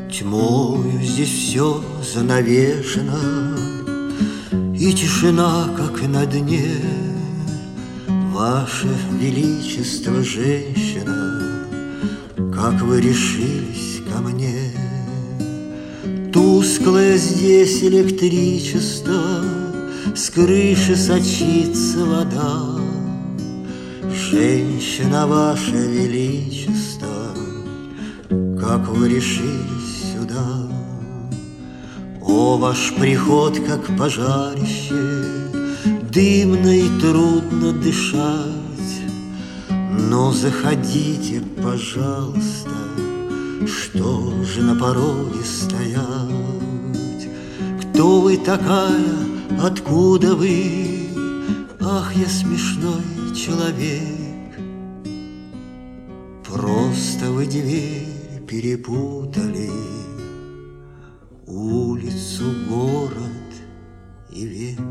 Тьмою здесь все занавешено, и тишина, как на дне. Ваше Величество, женщина, как вы решились ко мне? Тусклое здесь электричество, с крыши сочится вода. Женщина, Ваше Величество, как вы решились сюда? О, ваш приход, как пожарище, дымно и трудно дышать. Но заходите, пожалуйста, что же на пороге стоять? Кто вы такая, откуда вы? Ах, я смешной человек. Просто вы дверь перепутали, улицу, город и век.